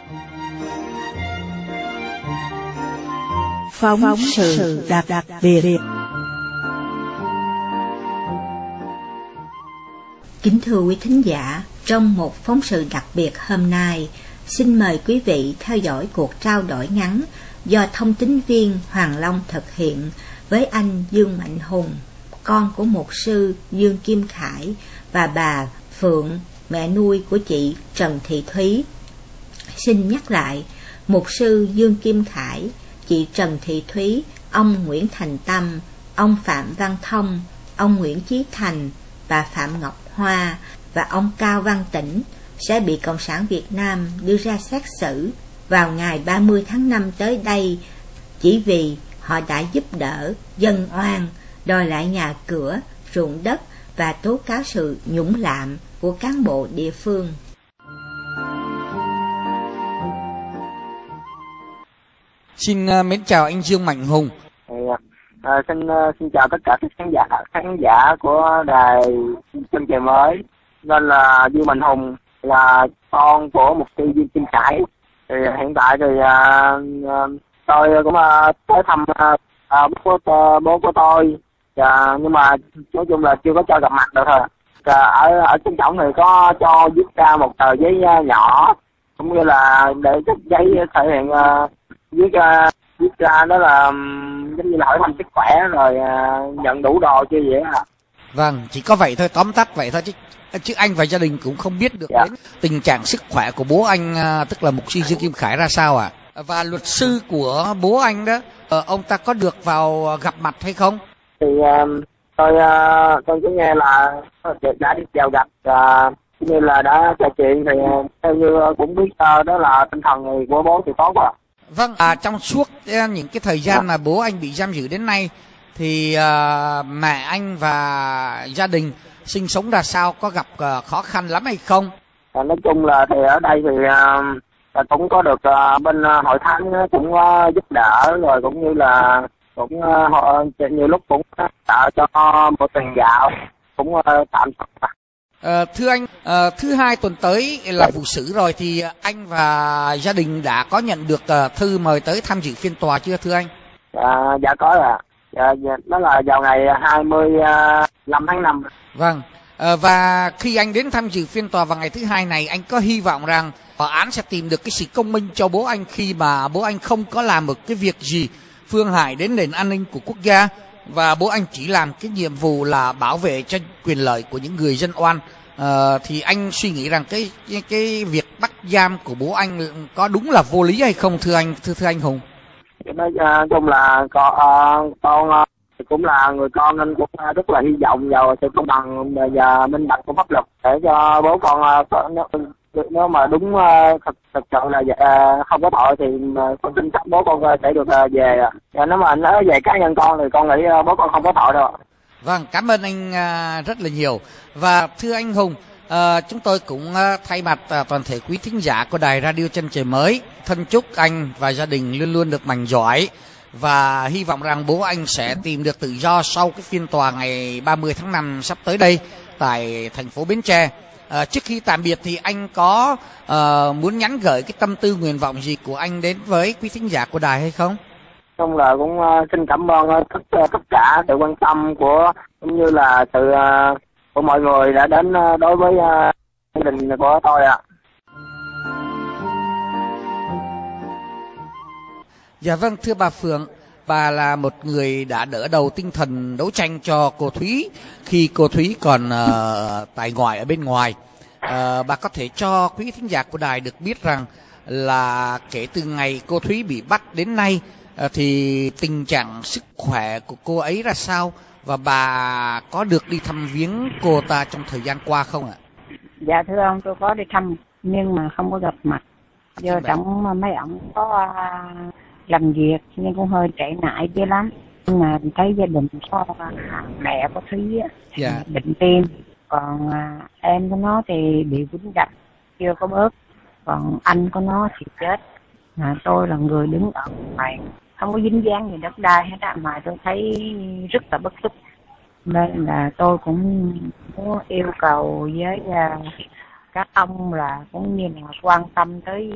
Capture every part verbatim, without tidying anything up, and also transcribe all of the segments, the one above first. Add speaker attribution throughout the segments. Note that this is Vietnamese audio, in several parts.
Speaker 1: Phóng, phóng sự đặc, đặc biệt.
Speaker 2: Kính thưa quý thính giả, trong một phóng sự đặc biệt hôm nay, xin mời quý vị theo dõi cuộc trao đổi ngắn do thông tín viên Hoàng Long thực hiện với anh Dương Mạnh Hùng, con của mục sư Dương Kim Khải, và bà Phượng, mẹ nuôi của chị Trần Thị Thúy. Xin nhắc lại, mục sư Dương Kim Khải, chị Trần Thị Thúy, ông Nguyễn Thành Tâm, ông Phạm Văn Thông, ông Nguyễn Chí Thành, bà Phạm Ngọc Hoa và ông Cao Văn Tĩnh sẽ bị Cộng sản Việt Nam đưa ra xét xử vào ngày ba mươi tháng năm tới đây, chỉ vì họ đã giúp đỡ dân oan, đòi lại nhà cửa, ruộng đất và tố cáo sự nhũng lạm của cán bộ địa phương.
Speaker 3: Xin uh, mến chào anh Dương Mạnh Hùng.
Speaker 4: À, xin uh, xin chào tất cả các khán giả khán giả của đài Chân Trời Mới. Nên là Dương Mạnh Hùng là con của mục sư Dương Kim Khải. Thì hiện tại thì uh, uh, tôi cũng uh, tới thăm uh, uh, bố, của, uh, bố của tôi. Uh, nhưng mà nói chung là chưa có cho gặp mặt được thôi. Uh, ở ở trên cổng thì có cho viết ra một tờ giấy uh, nhỏ, cũng như là để cái giấy thể hiện uh, viết uh, viết ra đó là um, giống như là hỏi thăm sức khỏe rồi uh, nhận đủ đồ chưa vậy à.
Speaker 3: Vâng, chỉ có vậy thôi, tóm tắt vậy thôi chứ chứ anh và gia đình cũng không biết được dạ. đến tình trạng sức khỏe của bố anh, uh, tức là mục sư Dương Kim Khải ra sao à. Và luật sư của bố anh đó, uh, ông ta có được vào gặp mặt hay không?
Speaker 4: Thì uh, tôi uh, tôi có nghe là đã đi chào gặp, uh, như là đã trò chuyện, thì uh, theo như cũng biết uh, đó là tinh thần của bố thì tốt quá.
Speaker 3: Vâng, à, trong suốt những cái thời gian mà bố anh bị giam giữ đến nay thì uh, mẹ anh và gia đình sinh sống ra sao, có gặp uh, khó khăn lắm hay không?
Speaker 4: À, nói chung là thì ở đây thì uh, cũng có được uh, bên uh, hội thánh cũng uh, giúp đỡ, rồi cũng như là cũng uh, họ nhiều lúc cũng tạo cho một tiền gạo, cũng uh, tạm.
Speaker 3: À, thưa anh, à, thứ hai tuần tới là vụ xử rồi, thì anh và gia đình đã có nhận được uh, thư mời tới tham dự phiên tòa chưa thưa anh?
Speaker 4: À, dạ có rồi. Dạ, dạ, đó là vào ngày hai mươi lăm tháng năm.
Speaker 3: Vâng, à, và khi anh đến tham dự phiên tòa vào ngày thứ hai này, anh có hy vọng rằng tòa án sẽ tìm được cái sự công minh cho bố anh, khi mà bố anh không có làm một cái việc gì phương hại đến nền an ninh của quốc gia, và bố anh chỉ làm cái nhiệm vụ là bảo vệ cho quyền lợi của những người dân oan. À, thì anh suy nghĩ rằng cái, cái cái việc bắt giam của bố anh có đúng là vô lý hay không thưa anh thưa thưa anh Hùng?
Speaker 4: Nói chung là con uh, con uh, cũng là người con nên cũng uh, rất là hy vọng vào sự công bằng và minh bạch của pháp luật, để cho bố con uh, nếu, nếu mà đúng uh, thật thật sự là uh, không có tội thì uh, con tin chắc bố con uh, sẽ được uh, về. Và nếu mà nói về cá nhân con thì con nghĩ uh, bố con không có tội đâu.
Speaker 3: Vâng, cảm ơn anh uh, rất là nhiều. Và thưa anh Hùng, uh, chúng tôi cũng uh, thay mặt uh, toàn thể quý thính giả của đài Radio Chân Trời Mới thân chúc anh và gia đình luôn luôn được mạnh giỏi, và hy vọng rằng bố anh sẽ tìm được tự do sau cái phiên tòa ngày ba mươi tháng năm sắp tới đây tại thành phố Bến Tre. Uh, trước khi tạm biệt thì anh có uh, muốn nhắn gửi cái tâm tư nguyện vọng gì của anh đến với quý thính giả của đài hay không?
Speaker 4: Chung là cũng uh, xin cảm ơn uh, tất, uh, tất cả sự quan tâm của cũng như là sự uh, của mọi người đã đến uh, đối với uh, gia đình của tôi ạ. À.
Speaker 3: Dạ vâng, thưa bà Phượng, bà là một người đã đỡ đầu tinh thần đấu tranh cho cô Thúy khi cô Thúy còn uh, tại ngoại ở bên ngoài. Uh, bà có thể cho quý thính giả của đài được biết rằng là kể từ ngày cô Thúy bị bắt đến nay uh, thì tình trạng sức khỏe của cô ấy ra sao, và bà có được đi thăm viếng cô ta trong thời gian qua không ạ?
Speaker 5: Dạ thưa ông, tôi có đi thăm nhưng mà không có gặp mặt. Do trong mấy ông có uh, làm việc nên cũng hơi trễ nải chứ lắm. Nhưng mà thấy gia đình có mẹ của Thúy
Speaker 3: dạ.
Speaker 5: bệnh tim, còn à, em của nó thì bị dính đập chưa có bớt, còn anh của nó thì chết. Mà tôi là người đứng ở ngoài không có dính dáng gì đất đai hết á, mà tôi thấy rất là bức xúc, nên là tôi cũng muốn yêu cầu với uh, các ông là cũng như là quan tâm tới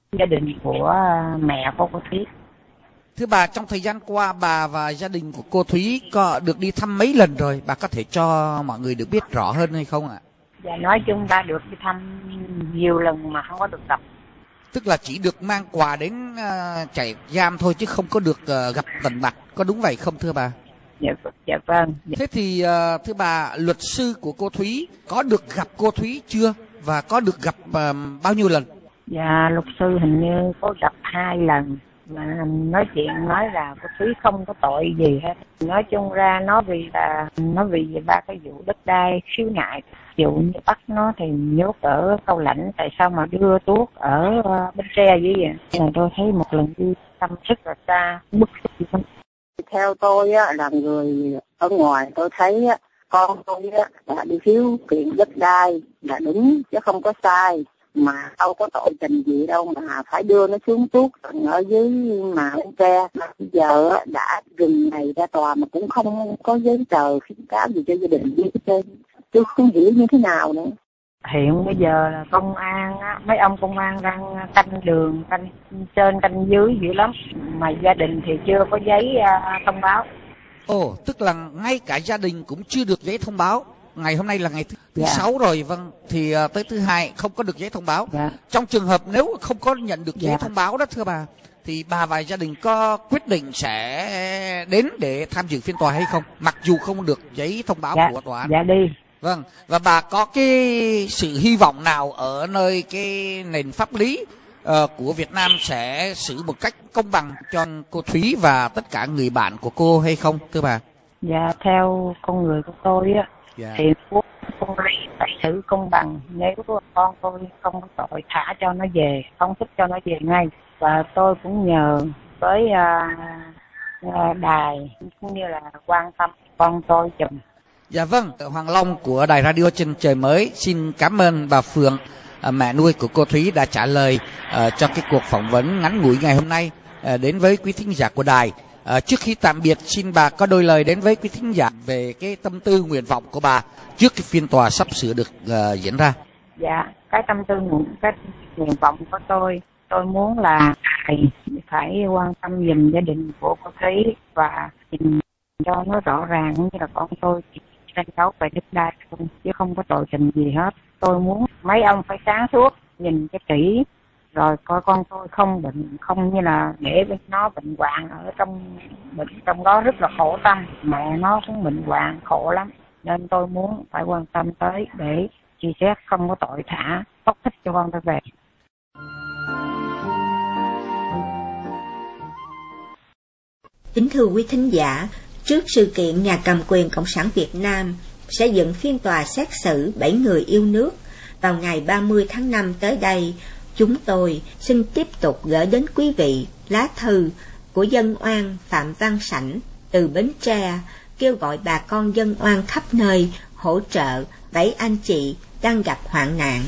Speaker 5: gia đình của mẹ của cô Thúy.
Speaker 3: Thưa bà, trong thời gian qua bà và gia đình của cô Thúy có được đi thăm mấy lần rồi? Bà có thể cho mọi người được biết rõ hơn hay không ạ?
Speaker 5: Dạ, nói chung ta được đi thăm nhiều lần mà không có được gặp.
Speaker 3: Tức là chỉ được mang quà đến uh, trại giam thôi chứ không có được uh, gặp tận mặt, có đúng vậy không thưa bà?
Speaker 5: Dạ, dạ vâng. Dạ.
Speaker 3: Thế thì uh, thưa bà, luật sư của cô Thúy có được gặp cô Thúy chưa? Và có được gặp uh, bao nhiêu lần?
Speaker 5: Dạ, luật sư hình như có gặp hai lần. Mà nói chuyện nói là cô Thúy không có tội gì hết. Nói chung ra nó vì là nó vì ba cái vụ đất đai khiếu nại. Ví dụ như bắt nó thì nhốt ở Câu Lãnh, tại sao mà đưa tuốt ở uh, Bến Tre vậy vậy? Là tôi thấy một lần đi thăm rất là xa, bức xúc lắm.
Speaker 6: Theo tôi á, là người ở ngoài tôi thấy á, con tôi á, là đi khiếu kiện đất đai là đúng chứ không có sai. Mà đâu có tội tình gì đâu mà phải đưa nó xuống tuốt ở dưới mà Bến Tre. Mà bây giờ á, đã rừng này ra tòa mà cũng không có giấy tờ khuyến cáo gì cho gia đình gì hết trơn. Tôi không hiểu như thế nào nữa.
Speaker 5: Hiện bây giờ là công an á, mấy ông công an đang canh đường, canh trên canh dưới dữ lắm. Mà gia đình thì chưa có giấy uh, thông báo.
Speaker 3: Ồ, tức là ngay cả gia đình cũng chưa được giấy thông báo. Ngày hôm nay là ngày thứ, thứ
Speaker 5: dạ.
Speaker 3: sáu rồi, vâng, thì uh, tới thứ hai không có được giấy thông báo.
Speaker 5: Dạ.
Speaker 3: Trong trường hợp nếu không có nhận được giấy
Speaker 5: dạ.
Speaker 3: thông báo đó thưa bà, thì bà và gia đình có quyết định sẽ đến để tham dự phiên tòa hay không? Mặc dù không được giấy thông báo
Speaker 5: dạ.
Speaker 3: của tòa án.
Speaker 5: Dạ đi.
Speaker 3: Vâng, và bà có cái sự hy vọng nào ở nơi cái nền pháp lý uh, của Việt Nam sẽ xử một cách công bằng cho cô Thúy và tất cả người bạn của cô hay không thưa bà?
Speaker 5: Dạ, theo con người của tôi á,
Speaker 3: dạ.
Speaker 5: thì con phải xử công bằng. Nếu con tôi không có tội thả cho nó về, không thích cho nó về ngay. Và tôi cũng nhờ với uh, uh, đài cũng như là quan tâm con tôi chùm.
Speaker 3: Dạ vâng, Hoàng Long của Đài Radio Chân Trời Mới xin cảm ơn bà Phượng, uh, mẹ nuôi của cô Thúy đã trả lời uh, cho cái cuộc phỏng vấn ngắn ngủi ngày hôm nay uh, đến với quý thính giả của đài. Uh, trước khi tạm biệt, xin bà có đôi lời đến với quý thính giả về cái tâm tư nguyện vọng của bà trước cái phiên tòa sắp sửa được uh, diễn ra.
Speaker 5: Dạ, cái tâm tư cái nguyện vọng của tôi, tôi muốn là thầy phải quan tâm giùm gia đình của cô Thúy và nhìn cho nó rõ ràng như là con tôi chỉ tranh đấu về đất đai không, chứ không có tội tình gì hết. Tôi muốn mấy ông phải sáng suốt, nhìn cho kỹ, rồi coi con tôi không bệnh, không như là để nó bệnh hoạn ở trong bệnh trong đó rất là khổ tâm. Mẹ nó cũng bệnh hoạn khổ lắm, nên tôi muốn phải quan tâm tới để suy xét không có tội thả, tóc thích cho con tôi về.
Speaker 2: Kính thưa quý thính giả, trước sự kiện nhà cầm quyền Cộng sản Việt Nam sẽ dựng phiên tòa xét xử bảy người yêu nước vào ngày ba mươi tháng năm tới đây, chúng tôi xin tiếp tục gửi đến quý vị lá thư của dân oan Phạm Văn Sảnh từ Bến Tre, kêu gọi bà con dân oan khắp nơi hỗ trợ bảy anh chị đang gặp hoạn nạn.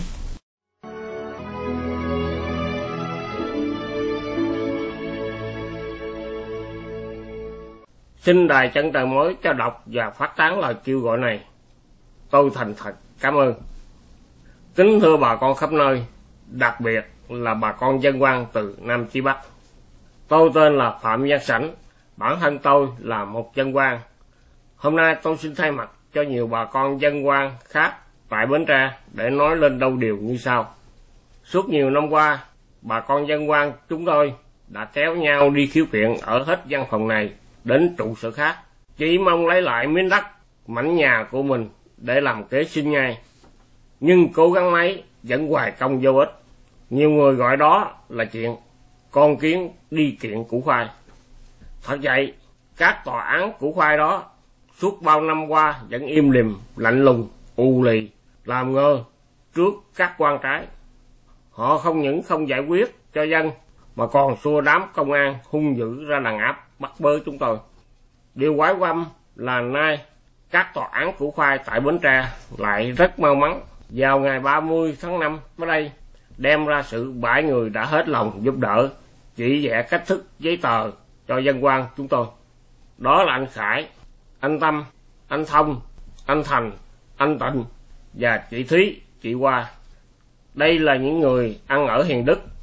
Speaker 7: Xin Đài Chân Trời Mới cho đọc và phát tán lời kêu gọi này. Tôi thành thật cảm ơn. Kính thưa bà con khắp nơi, đặc biệt là bà con dân oan từ Nam chí Bắc. Tôi tên là Phạm Văn Sảnh, bản thân tôi là một dân oan. Hôm nay tôi xin thay mặt cho nhiều bà con dân oan khác tại Bến Tre để nói lên đôi điều như sau. Suốt nhiều năm qua, bà con dân oan chúng tôi đã kéo nhau đi khiếu kiện ở hết văn phòng này đến trụ sở khác, chỉ mong lấy lại miếng đất, mảnh nhà của mình để làm kế sinh nhai. Nhưng cố gắng mấy vẫn hoài công vô ích. Nhiều người gọi đó là chuyện con kiến đi kiện củ khoai. Thật vậy, các tòa án củ khoai đó suốt bao năm qua vẫn im lìm, lạnh lùng, ù lì, làm ngơ trước các quan trái. Họ không những không giải quyết cho dân mà còn xua đám công an hung dữ ra đàn áp bắt bớ chúng tôi. Điều quái quăm là nay các tòa án củ khoai tại Bến Tre lại rất mau mắn vào ngày ba mươi tháng năm tới đây đem ra xử bảy người đã hết lòng giúp đỡ, chỉ vẽ cách thức giấy tờ cho dân oan chúng tôi. Đó là anh Khải, anh Tâm, anh Thông, anh Thành, anh Tịnh và chị Thúy, chị Hoa. Đây là những người ăn ở hiền đức,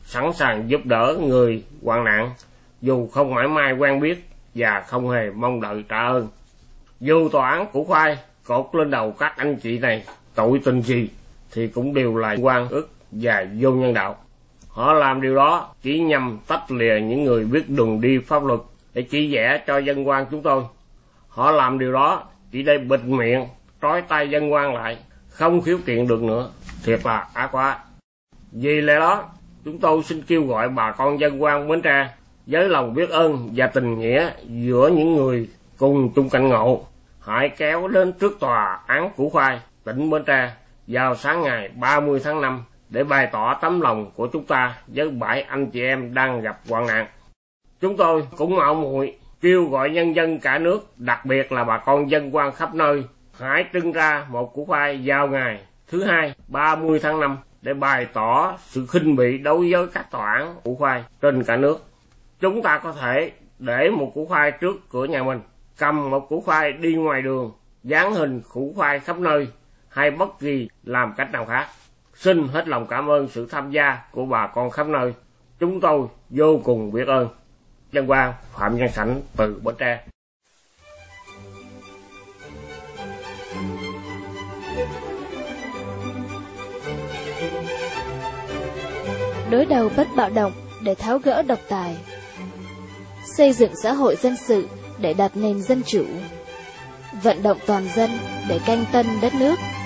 Speaker 7: sẵn sàng giúp đỡ người hoạn nạn, dù không mãi mai quen biết và không hề mong đợi trả ơn. Dù tòa án Củ Khoai cột lên đầu các anh chị này tội tình gì thì cũng đều là oan ức và vô nhân đạo. Họ làm điều đó chỉ nhằm tách lìa những người biết đường đi pháp luật để chỉ vẽ cho dân quan chúng tôi. Họ làm điều đó chỉ để bịt miệng, trói tay dân quan lại, không khiếu kiện được nữa. Thiệt là ác quá. Vì lẽ đó, chúng tôi xin kêu gọi bà con dân quan Bến Tre với lòng biết ơn và tình nghĩa giữa những người cùng chung cảnh ngộ, hãy kéo đến trước tòa án Củ Khoai, tỉnh Bến Tre vào sáng ngày ba mươi tháng năm để bày tỏ tấm lòng của chúng ta với bảy anh chị em đang gặp hoạn nạn. Chúng tôi cũng mạo muội kêu gọi nhân dân cả nước, đặc biệt là bà con dân quan khắp nơi, hãy trưng ra một Củ Khoai vào ngày thứ hai ba mươi tháng năm để bày tỏ sự khinh bỉ đối với các tòa án Củ Khoai trên cả nước. Chúng ta có thể để một củ khoai trước cửa nhà mình, cầm một củ khoai đi ngoài đường, dán hình củ khoai khắp nơi, hay bất kỳ làm cách nào khác. Xin hết lòng cảm ơn sự tham gia của bà con khắp nơi. Chúng tôi vô cùng biết ơn. Dân quan Phạm Văn Sảnh từ Bến Tre.
Speaker 8: Đối đầu bất bạo động để tháo gỡ độc tài, xây dựng xã hội dân sự để đặt nền dân chủ, vận động toàn dân để canh tân đất nước.